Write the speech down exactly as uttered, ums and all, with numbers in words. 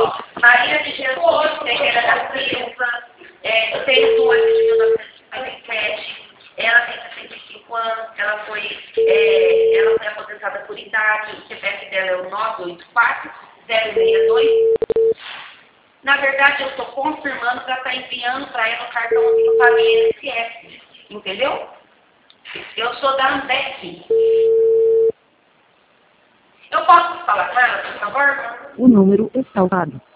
ó, Maria de Jesus, Ferreira da Silva, é, seis do oito de mil novecentos e cinquenta e sete, ela tem sessenta e cinco anos, ela foi, é, ela foi aposentada por idade, o C P F dela é o nove oito quatro zero seis dois. Na verdade, eu estou confirmando para estar enviando para ela o cartãozinho para I N S S, entendeu? Eu sou da Ambev. Eu posso falar com ela, por favor? O número está ocupado.